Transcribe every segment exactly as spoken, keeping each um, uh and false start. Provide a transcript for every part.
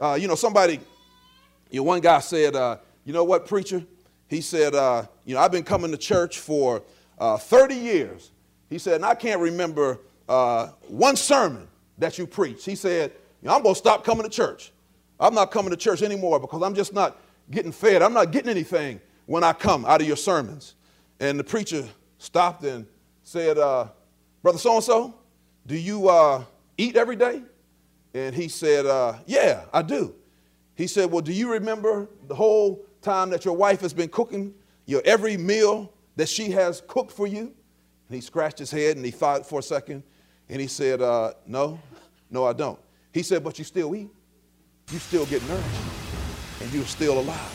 Uh, you know, somebody, you know, one guy said, uh, you know what, preacher? He said, uh, you know, I've been coming to church for uh, thirty years. He said, and I can't remember uh, one sermon that you preached. He said, you know, I'm going to stop coming to church. I'm not coming to church anymore because I'm just not getting fed. I'm not getting anything when I come out of your sermons. And the preacher stopped and said, uh, Brother so-and-so, do you uh, eat every day? And he said, uh, yeah, I do. He said, well, do you remember the whole time that your wife has been cooking your every meal that she has cooked for you? And he scratched his head and he thought for a second. And he said, uh, no, no, I don't. He said, but you still eat. You still get nourished. And you're still alive.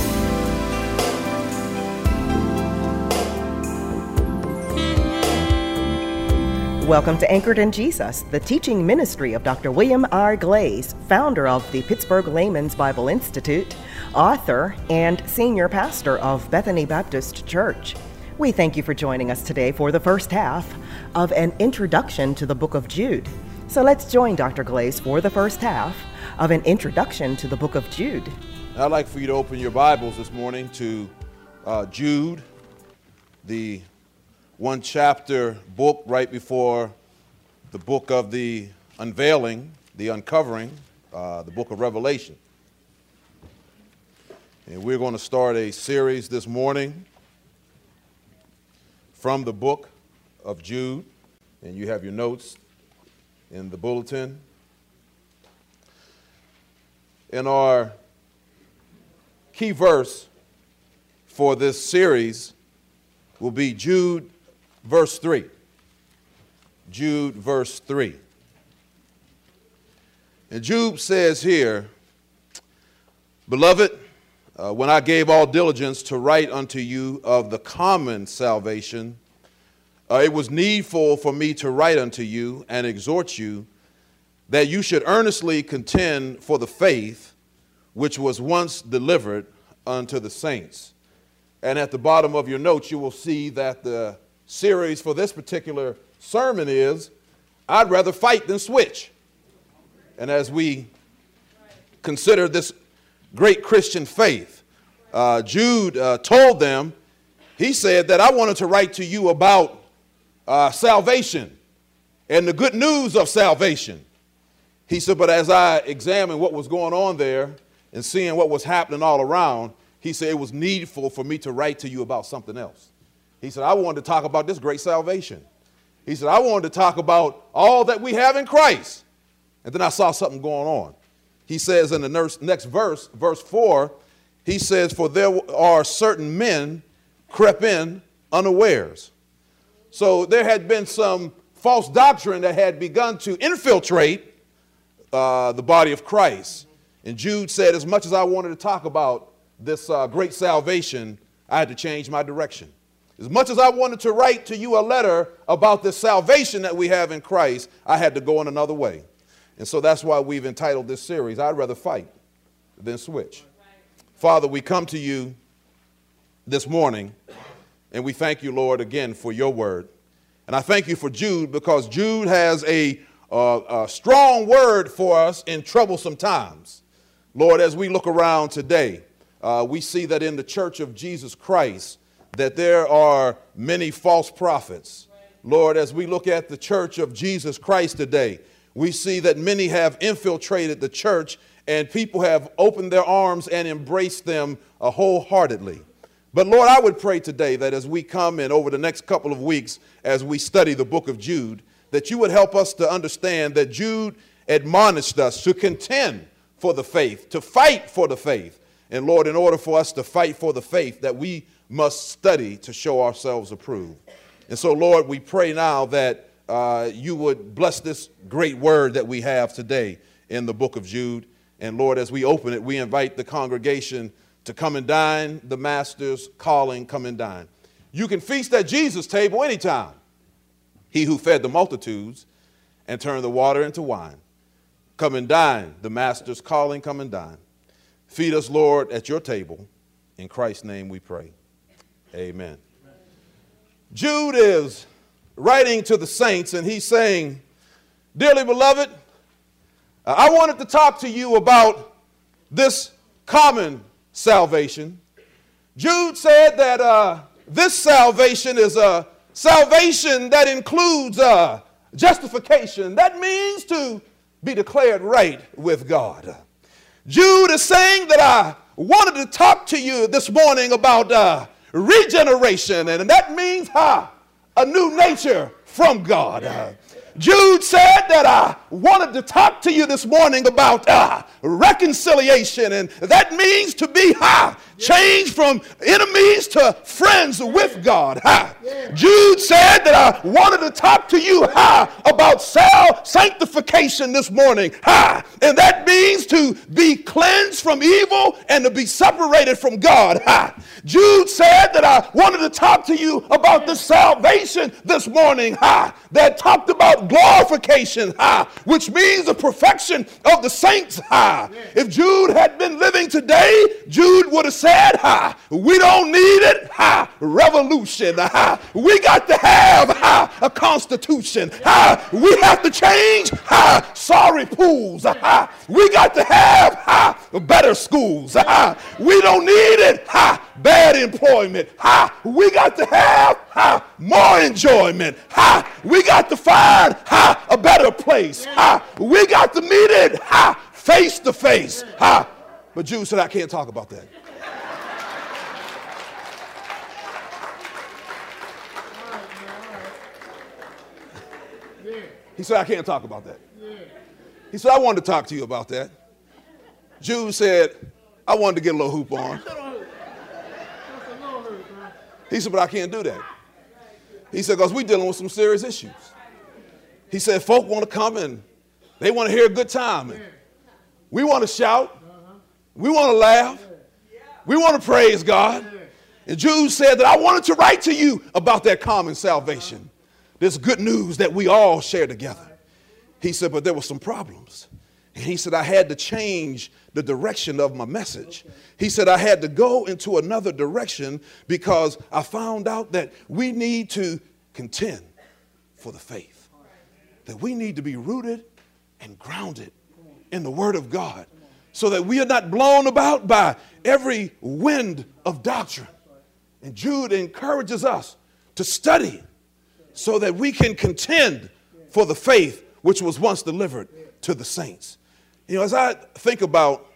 Welcome to Anchored in Jesus, the teaching ministry of Doctor William R. Glaze, founder of the Pittsburgh Layman's Bible Institute, author, and senior pastor of Bethany Baptist Church. We thank you for joining us today for the first half of an introduction to the book of Jude. So let's join Doctor Glaze for the first half of an introduction to the book of Jude. I'd like for you to open your Bibles this morning to uh, Jude, the one chapter book right before the book of the unveiling, the uncovering, uh, the book of Revelation. And we're going to start a series this morning from the book of Jude. And you have your notes in the bulletin. And our key verse for this series will be Jude verse three. Jude verse three. And Jude says here, Beloved, uh, when I gave all diligence to write unto you of the common salvation, uh, it was needful for me to write unto you and exhort you that you should earnestly contend for the faith which was once delivered unto the saints. And at the bottom of your notes, you will see that the series for this particular sermon is, I'd rather fight than switch. And as we consider this great Christian faith, uh, Jude uh, told them, he said that I wanted to write to you about uh, salvation and the good news of salvation. He said, but as I examined what was going on there and seeing what was happening all around, he said it was needful for me to write to you about something else. He said, I wanted to talk about this great salvation. He said, I wanted to talk about all that we have in Christ. And then I saw something going on. He says in the next verse, verse four, he says, for there are certain men crept in unawares. So there had been some false doctrine that had begun to infiltrate uh, the body of Christ. And Jude said, as much as I wanted to talk about this uh, great salvation, I had to change my direction. As much as I wanted to write to you a letter about the salvation that we have in Christ, I had to go in another way. And so that's why we've entitled this series, I'd rather fight than switch. Father, we come to you this morning, and we thank you, Lord, again for your word. And I thank you for Jude, because Jude has a, uh, a strong word for us in troublesome times. Lord, as we look around today, uh, we see that in the church of Jesus Christ, that there are many false prophets. Lord, as we look at the church of Jesus Christ today, we see that many have infiltrated the church and people have opened their arms and embraced them uh, wholeheartedly. But Lord, I would pray today that as we come in over the next couple of weeks, as we study the book of Jude, that you would help us to understand that Jude admonished us to contend for the faith, to fight for the faith. And Lord, in order for us to fight for the faith, that we must study to show ourselves approved. And so, Lord, we pray now that uh, you would bless this great word that we have today in the book of Jude. And Lord, as we open it, we invite the congregation to come and dine. The master's calling, come and dine. You can feast at Jesus' table anytime. He who fed the multitudes and turned the water into wine. Come and dine. The master's calling, come and dine. Feed us, Lord, at your table. In Christ's name we pray. Amen. Jude is writing to the saints, and he's saying, dearly beloved, I wanted to talk to you about this common salvation, Jude said that uh, this salvation is a salvation that includes uh, justification. That means to be declared right with God. Jude is saying that I wanted to talk to you this morning about uh, regeneration, and that means uh, a new nature from God. Uh, Jude said that I wanted to talk to you this morning about uh, reconciliation, and that means to be uh, changed from enemies to friends with God. Uh, Jude said that I wanted to talk to you uh, about sanctification this morning, uh, and that means to be cleansed from evil and to be separated from God. Uh, Jude said that I wanted to talk to you about the salvation this morning uh, that talked about glorification, uh, which means the perfection of the saints. Uh. If Jude had been living today, Jude would have said, uh, we don't need it, uh, revolution. Uh, we got to have uh, a constitution. Uh, we have to change uh, sorry pools. Uh, we got to have uh, better schools. Uh, we don't need it, uh, bad employment. Uh, we got to have uh, more enjoyment. Uh, we got to find uh, a better place. Uh, we got to meet it uh, face to face. Uh, but Jude said, I can't talk about that. He said, I can't talk about that. He said, I wanted to talk to you about that. Jude said, I wanted to get a little hoop on. He said, but I can't do that. He said, because we're dealing with some serious issues. He said, folk want to come and they want to hear a good time. And we want to shout. We want to laugh. We want to praise God. And Jude said that I wanted to write to you about that common salvation. This good news that we all share together. He said, but there were some problems. And he said, I had to change the direction of my message. He said, I had to go into another direction because I found out that we need to contend for the faith. That we need to be rooted and grounded in the Word of God so that we are not blown about by every wind of doctrine. And Jude encourages us to study so that we can contend for the faith which was once delivered to the saints. You know, as I think about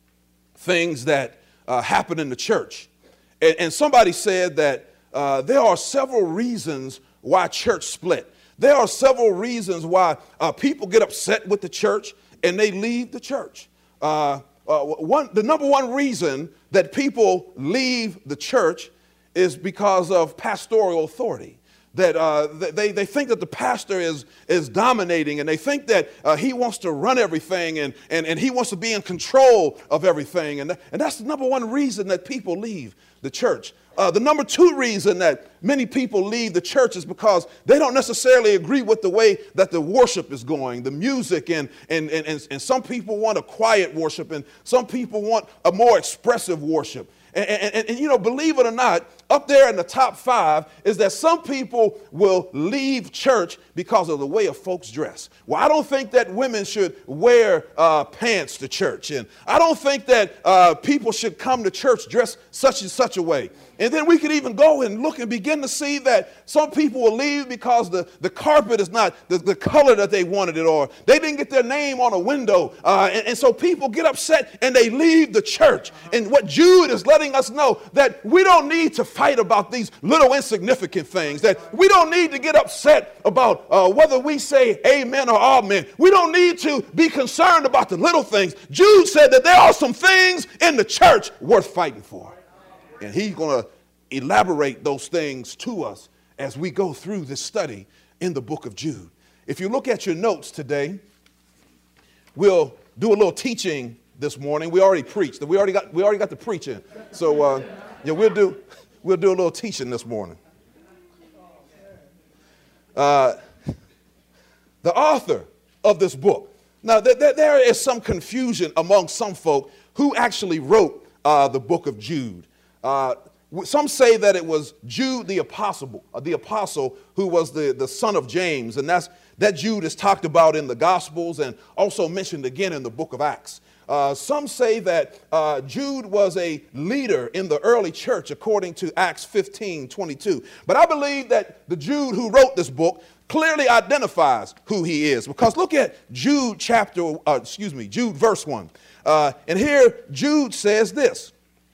things that uh, happen in the church, and, and somebody said that uh, there are several reasons why church split. There are several reasons why uh, people get upset with the church and they leave the church. Uh, uh, one, the number one reason that people leave the church is because of pastoral authority. That uh, they, they think that the pastor is, is dominating, and they think that uh, he wants to run everything and, and, and he wants to be in control of everything. And, and that's the number one reason that people leave the church. Uh, the number two reason that many people leave the church is because they don't necessarily agree with the way that the worship is going, the music, and, and, and, and, and some people want a quiet worship, and some people want a more expressive worship. And, and, and, you know, believe it or not, up there in the top five is that some people will leave church because of the way of folks dress. Well, I don't think that women should wear uh, pants to church. And I don't think that uh, people should come to church dressed such and such a way. And then we could even go and look and begin to see that some people will leave because the, the carpet is not the, the color that they wanted it, or they didn't get their name on a window. Uh, and, and so people get upset and they leave the church. And what Jude is letting us know, that we don't need to fight about these little insignificant things, that we don't need to get upset about uh, whether we say amen or amen. We don't need to be concerned about the little things. Jude said that there are some things in the church worth fighting for. And he's going to elaborate those things to us as we go through this study in the book of Jude. If you look at your notes today, we'll do a little teaching this morning. We already preached. We already got we already got the preaching. So uh, yeah, we'll do we'll do a little teaching this morning. Uh, the author of this book. Now th- th- there is some confusion among some folk who actually wrote uh, the book of Jude. Uh, some say that it was Jude the apostle, uh, the apostle who was the, the son of James, and that's that Jude is talked about in the Gospels and also mentioned again in the book of Acts. Uh, some say that uh, Jude was a leader in the early church, according to Acts fifteen twenty-two. But I believe that the Jude who wrote this book clearly identifies who he is, because look at Jude chapter, uh, excuse me, Jude verse one. Uh, and here Jude says this: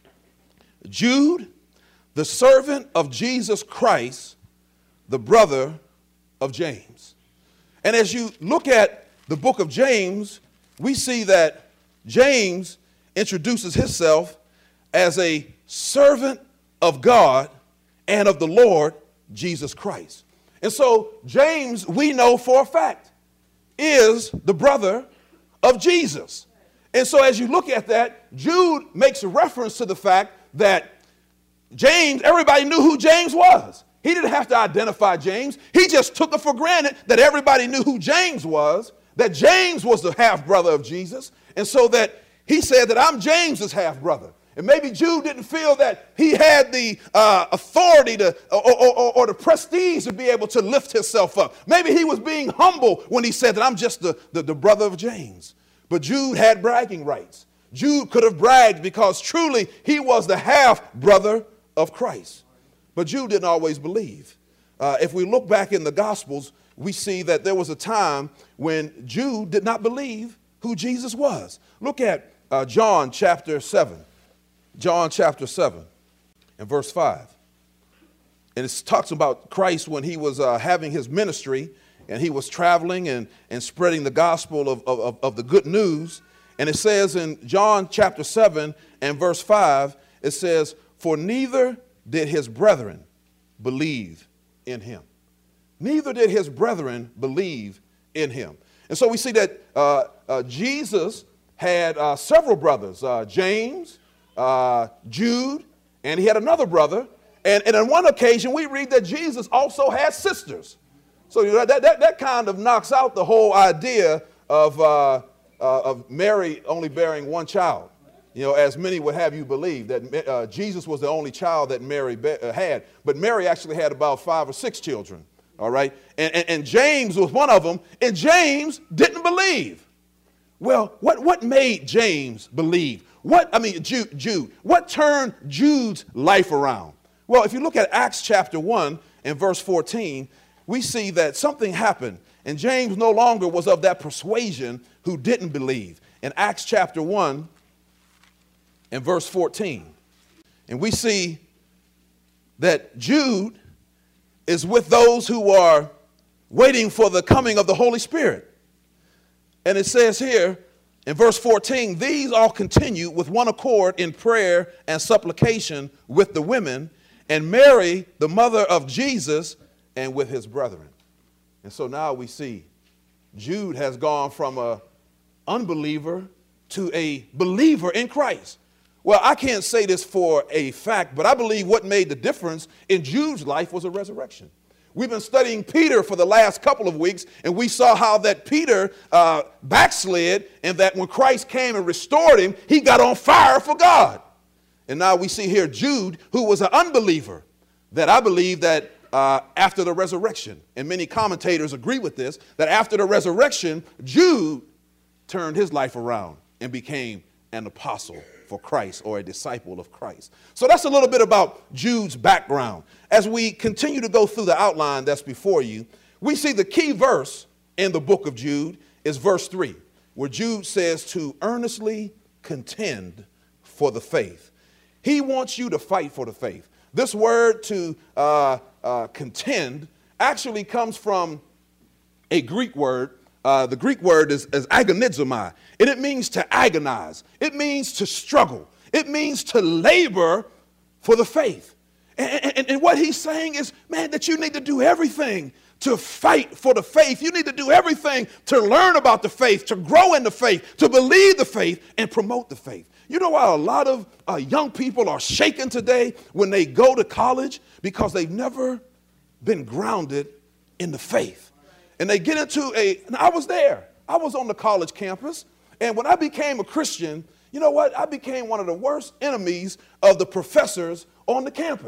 Jude, the servant of Jesus Christ, the brother of James. And as you look at the book of James, we see that James introduces himself as a servant of God and of the Lord Jesus Christ. And so James, we know for a fact, is the brother of Jesus. And so as you look at that, Jude makes a reference to the fact that James, everybody knew who James was. He didn't have to identify James. He just took it for granted that everybody knew who James was, that James was the half-brother of Jesus. And so that he said that I'm James's half-brother. And maybe Jude didn't feel that he had the uh, authority to, or, or, or, or the prestige to be able to lift himself up. Maybe he was being humble when he said that I'm just the, the, the brother of James. But Jude had bragging rights. Jude could have bragged because truly he was the half-brother of Christ. But Jude didn't always believe. Uh, if we look back in the Gospels, we see that there was a time when Jude did not believe who Jesus was. Look at uh, John chapter seven. John chapter seven and verse five. And it talks about Christ when he was uh, having his ministry and he was traveling and, and spreading the gospel of, of, of the good news. And it says in John chapter seven and verse five, it says, "For neither did his brethren believe in him." Neither did his brethren believe in him. And so we see that uh, uh, Jesus had uh, several brothers, uh, James, uh, Jude, and he had another brother. And, and on one occasion, we read that Jesus also had sisters. So you know, that, that, that kind of knocks out the whole idea of, uh, uh, of Mary only bearing one child. You know, as many would have you believe that uh, Jesus was the only child that Mary be- uh, had. But Mary actually had about five or six children. All right. And, and, and James was one of them. And James didn't believe. Well, what, what made James believe? What, I mean, Jude, Jude, what turned Jude's life around? Well, if you look at Acts chapter one and verse fourteen, we see that something happened. And James no longer was of that persuasion who didn't believe. In Acts chapter one and verse fourteen, and we see that Jude is with those who are waiting for the coming of the Holy Spirit. And it says here in verse fourteen, "These all continue with one accord in prayer and supplication with the women, and Mary, the mother of Jesus, and with his brethren." And so now we see Jude has gone from a unbeliever to a believer in Christ. Well, I can't say this for a fact, but I believe what made the difference in Jude's life was a resurrection. We've been studying Peter for the last couple of weeks, and we saw how that Peter uh, backslid, and that when Christ came and restored him, he got on fire for God. And now we see here Jude, who was an unbeliever, that I believe that uh, after the resurrection, and many commentators agree with this, that after the resurrection, Jude turned his life around and became an apostle for Christ, or a disciple of Christ. So that's a little bit about Jude's background. As we continue to go through the outline that's before you, we see the key verse in the book of Jude is verse three, where Jude says to earnestly contend for the faith. He wants you to fight for the faith. This word to uh, uh, contend actually comes from a Greek word. Uh, the Greek word is, is agonizomai, and it means to agonize. It means to struggle. It means to labor for the faith. And, and, and what he's saying is, man, that you need to do everything to fight for the faith. You need to do everything to learn about the faith, to grow in the faith, to believe the faith, and promote the faith. You know why a lot of uh, young people are shaken today when they go to college? Because they've never been grounded in the faith. And they get into a, and I was there. I was on the college campus. And when I became a Christian, you know what? I became one of the worst enemies of the professors on the campus.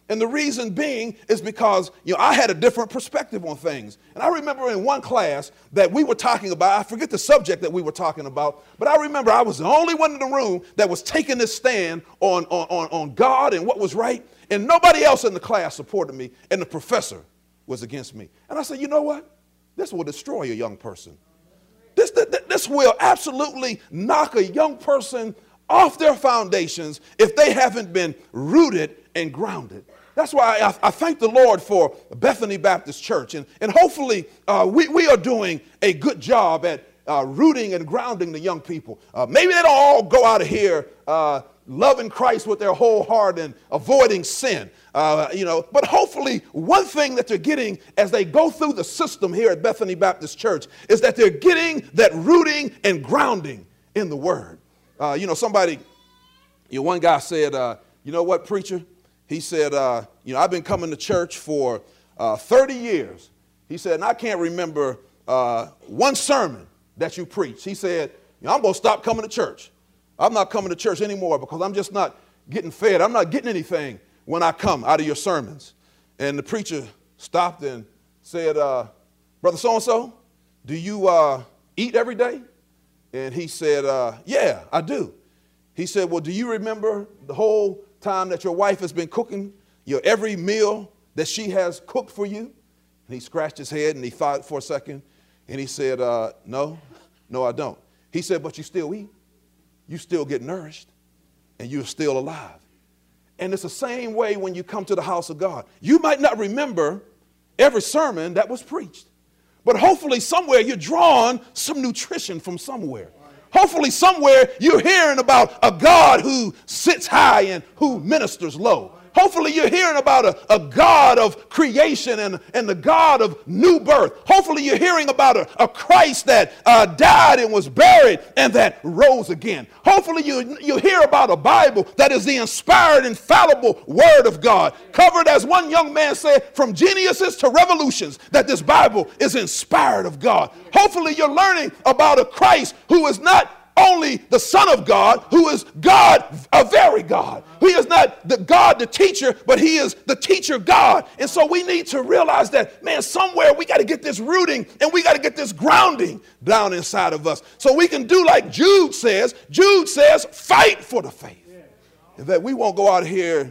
And the reason being is because, you know, I had a different perspective on things. And I remember in one class that we were talking about, I forget the subject that we were talking about, but I remember I was the only one in the room that was taking this stand on, on, on, on God and what was right. And nobody else in the class supported me, and the professor was against me. And I said, you know what? This will destroy a young person. This, this, this will absolutely knock a young person off their foundations if they haven't been rooted and grounded. That's why I, I thank the Lord for Bethany Baptist Church. And, and hopefully uh, we, we are doing a good job at uh, rooting and grounding the young people. Uh, maybe they don't all go out of here uh, loving Christ with their whole heart and avoiding sin. Uh, you know, but hopefully one thing that they're getting as they go through the system here at Bethany Baptist Church is that they're getting that rooting and grounding in the Word. Uh, you know, somebody, you know, one guy said, uh, you know what, preacher? He said, uh, you know, I've been coming to church for uh, thirty years. He said, and I can't remember uh, one sermon that you preached. He said, you know, I'm going to stop coming to church. I'm not coming to church anymore because I'm just not getting fed. I'm not getting anything when I come out of your sermons. And the preacher stopped and said, uh, Brother so-and-so, do you uh, eat every day? And he said, uh, yeah, I do. He said, well, do you remember the whole time that your wife has been cooking your every meal that she has cooked for you? And he scratched his head and he thought for a second. And he said, uh, no, no, I don't. He said, but you still eat. You still get nourished and you're still alive. And it's the same way when you come to the house of God. You might not remember every sermon that was preached, but hopefully somewhere you're drawing some nutrition from somewhere. Hopefully somewhere you're hearing about a God who sits high and who ministers low. Hopefully you're hearing about a, a God of creation and, and the God of new birth. Hopefully you're hearing about a, a Christ that uh, died and was buried and that rose again. Hopefully you, you hear about a Bible that is the inspired, infallible Word of God. Covered, as one young man said, from Genesis to Revolutions, that this Bible is inspired of God. Hopefully you're learning about a Christ who is not only the Son of God, who is God, a very God. He is not the God, the teacher, but he is the teacher God. And so we need to realize that, man, somewhere we got to get this rooting and we got to get this grounding down inside of us. So we can do like Jude says. Jude says, fight for the faith. And that we won't go out here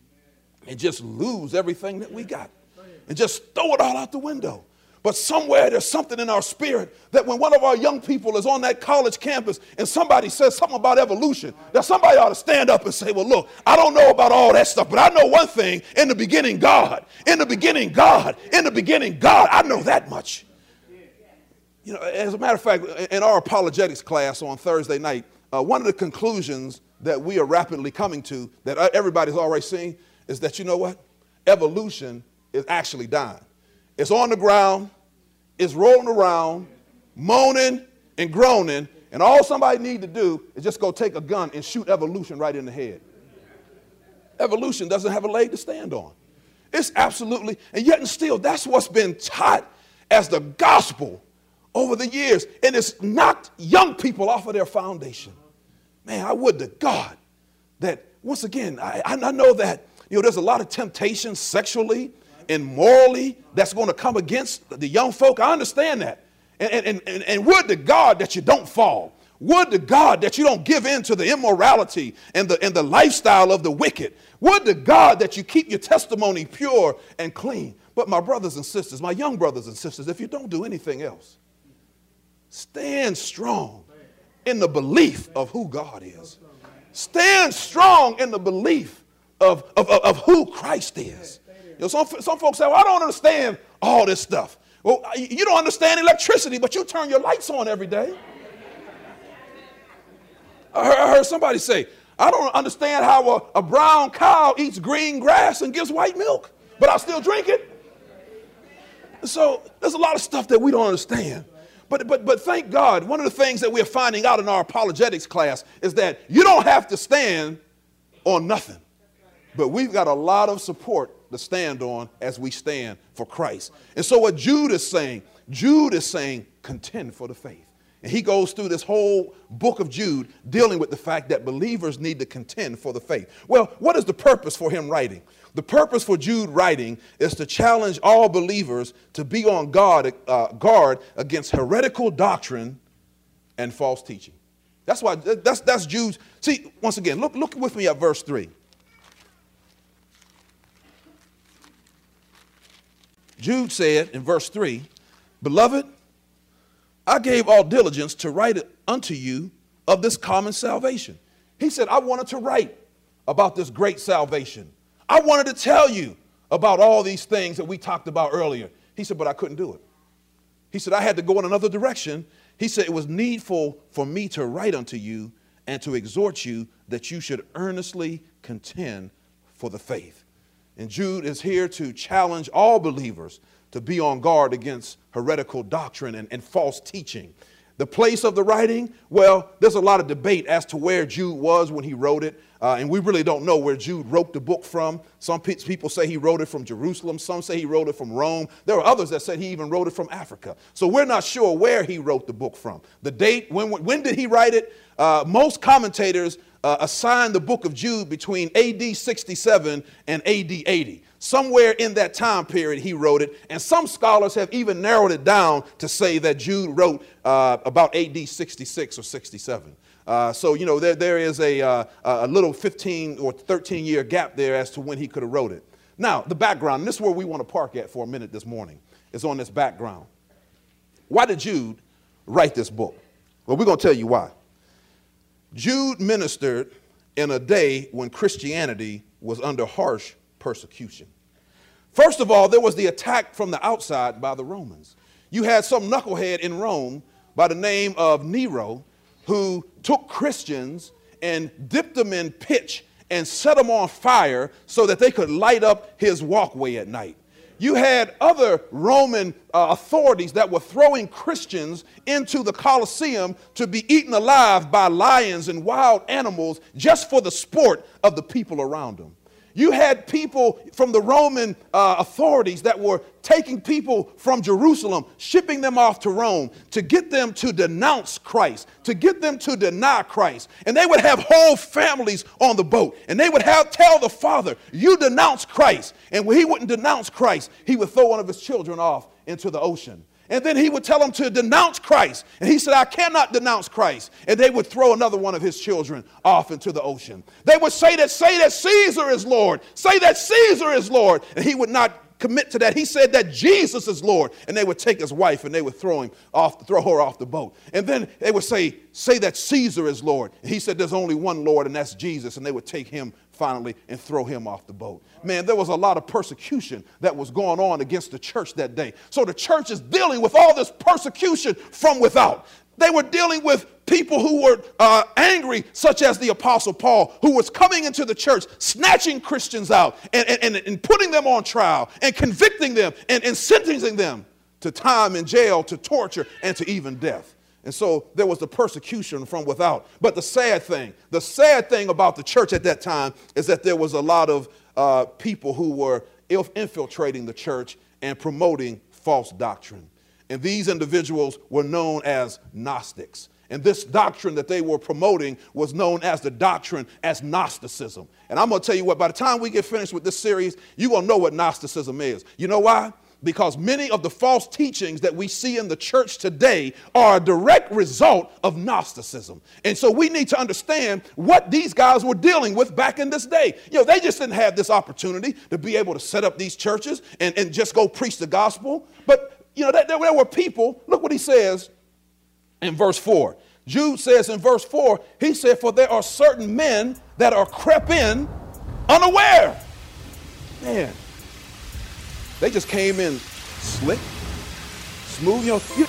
and just lose everything that we got and just throw it all out the window. But somewhere there's something in our spirit that when one of our young people is on that college campus and somebody says something about evolution, that somebody ought to stand up and say, well, look, I don't know about all that stuff, but I know one thing. In the beginning, God. In the beginning, God. In the beginning, God. I know that much. You know, as a matter of fact, in our apologetics class on Thursday night, uh, one of the conclusions that we are rapidly coming to, that everybody's already seen, is that, you know what? Evolution is actually dying. It's on the ground, it's rolling around, moaning and groaning, and all somebody need to do is just go take a gun and shoot evolution right in the head. Evolution doesn't have a leg to stand on. It's absolutely, and yet and still, that's what's been taught as the gospel over the years, and it's knocked young people off of their foundation. Man, I would to God that, once again, I, I know that, you know, there's a lot of temptation sexually and morally that's going to come against the young folk. I understand that. And, and, and, and would to God that you don't fall. Would to God that you don't give in to the immorality and the, and the lifestyle of the wicked. Would to God that you keep your testimony pure and clean. But my brothers and sisters, my young brothers and sisters, if you don't do anything else, stand strong in the belief of who God is. Stand strong in the belief of, of, of, of who Christ is. You know, some, some folks say, well, I don't understand all this stuff. Well, you don't understand electricity, but you turn your lights on every day. I heard, I heard somebody say, I don't understand how a, a brown cow eats green grass and gives white milk, but I still drink it. So there's a lot of stuff that we don't understand. But, but, but thank God, one of the things that we're finding out in our apologetics class is that you don't have to stand on nothing. But we've got a lot of support to stand on as we stand for Christ. And so what Jude is saying, Jude is saying, contend for the faith. And he goes through this whole book of Jude dealing with the fact that believers need to contend for the faith. Well, what is the purpose for him writing? The purpose for Jude writing is to challenge all believers to be on guard, uh, guard against heretical doctrine and false teaching. That's why that's that's Jude's. See, once again, look look with me at verse three. Jude said in verse three, "Beloved, I gave all diligence to write unto you of this common salvation." He said, I wanted to write about this great salvation. I wanted to tell you about all these things that we talked about earlier. He said, but I couldn't do it. He said, I had to go in another direction. He said, it was needful for me to write unto you and to exhort you that you should earnestly contend for the faith. And Jude is here to challenge all believers to be on guard against heretical doctrine and, and false teaching. The place of the writing, well, there's a lot of debate as to where Jude was when he wrote it. Uh, and we really don't know where Jude wrote the book from. Some pe- people say he wrote it from Jerusalem. Some say he wrote it from Rome. There are others that said he even wrote it from Africa. So we're not sure where he wrote the book from. The date, when, when did he write it? Uh, most commentators uh, assign the book of Jude between A D sixty-seven and A D eighty. Somewhere in that time period he wrote it. And some scholars have even narrowed it down to say that Jude wrote uh, about A D sixty-six or sixty-seven. Uh, so, you know, there, there is a, uh, a little fifteen or thirteen year gap there as to when he could have wrote it. Now, the background, and this is where we want to park at for a minute this morning, is on this background. Why did Jude write this book? Well, we're going to tell you why. Jude ministered in a day when Christianity was under harsh persecution. First of all, there was the attack from the outside by the Romans. You had some knucklehead in Rome by the name of Nero who took Christians and dipped them in pitch and set them on fire so that they could light up his walkway at night. You had other Roman uh, authorities that were throwing Christians into the Colosseum to be eaten alive by lions and wild animals just for the sport of the people around them. You had people from the Roman uh, authorities that were taking people from Jerusalem, shipping them off to Rome to get them to denounce Christ, to get them to deny Christ. And they would have whole families on the boat. And they would have tell the father, you denounce Christ. And when he wouldn't denounce Christ, he would throw one of his children off into the ocean. And then he would tell them to denounce Christ. And he said, I cannot denounce Christ. And they would throw another one of his children off into the ocean. They would say that, say that Caesar is Lord. Say that Caesar is Lord. And he would not commit to that. He said that Jesus is Lord. And they would take his wife and they would throw him off, throw her off the boat. And then they would say, say that Caesar is Lord. And he said there's only one Lord and that's Jesus. And they would take him finally and throw him off the boat. Man, there was a lot of persecution that was going on against the church that day. So the church is dealing with all this persecution from without. They were dealing with people who were uh, angry, such as the Apostle Paul, who was coming into the church, snatching Christians out and, and, and putting them on trial and convicting them and, and sentencing them to time in jail, to torture, and to even death. And so there was the persecution from without. But the sad thing, the sad thing about the church at that time is that there was a lot of uh, people who were infiltrating the church and promoting false doctrine. And these individuals were known as Gnostics. And this doctrine that they were promoting was known as the doctrine as Gnosticism. And I'm going to tell you what, by the time we get finished with this series, you're going to know what Gnosticism is. You know why? Because many of the false teachings that we see in the church today are a direct result of Gnosticism. And so we need to understand what these guys were dealing with back in this day. You know, they just didn't have this opportunity to be able to set up these churches and, and just go preach the gospel. But, you know, there, there were people, look what he says in verse four. Jude says in verse four, he said, for there are certain men that are crept in unaware. Man. They just came in slick, smooth, you know. You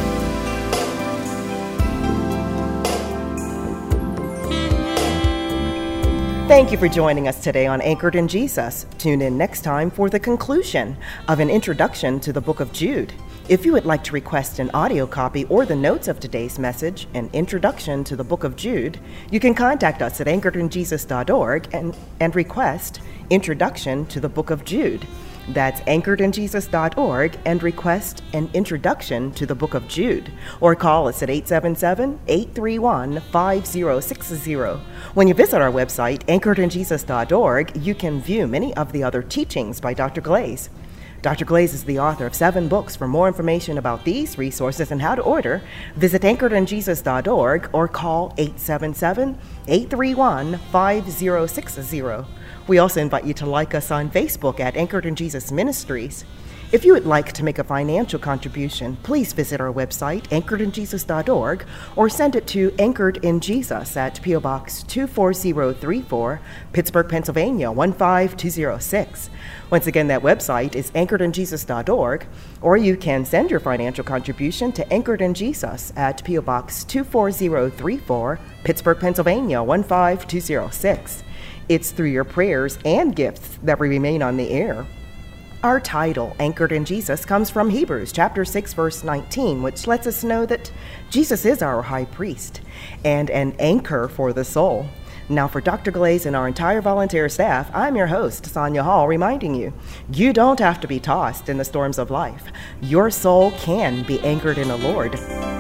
Thank you for joining us today on Anchored in Jesus. Tune in next time for the conclusion of an introduction to the book of Jude. If you would like to request an audio copy or the notes of today's message, an introduction to the book of Jude, you can contact us at anchored in jesus dot org and, and request Introduction to the Book of Jude. That's anchored in jesus dot org and request an introduction to the book of Jude, or call us at eight seven seven, eight three one, five zero six zero. When you visit our website, anchored in jesus dot org, you can view many of the other teachings by Doctor Glaze. Doctor Glaze is the author of seven books. For more information about these resources and how to order, visit anchored in jesus dot org or call eight seven seven, eight three one, five zero six zero. We also invite you to like us on Facebook at Anchored in Jesus Ministries. If you would like to make a financial contribution, please visit our website, anchored in jesus dot org, or send it to Anchored in Jesus at P O Box two four zero three four, Pittsburgh, Pennsylvania one five two zero six. Once again, that website is anchored in jesus dot org, or you can send your financial contribution to Anchored in Jesus at P O Box two four zero three four, Pittsburgh, Pennsylvania one five two zero six. It's through your prayers and gifts that we remain on the air. Our title, Anchored in Jesus, comes from Hebrews chapter six, verse nineteen, which lets us know that Jesus is our high priest and an anchor for the soul. Now, for Doctor Glaze and our entire volunteer staff, I'm your host, Sonia Hall, reminding you, you don't have to be tossed in the storms of life. Your soul can be anchored in the Lord.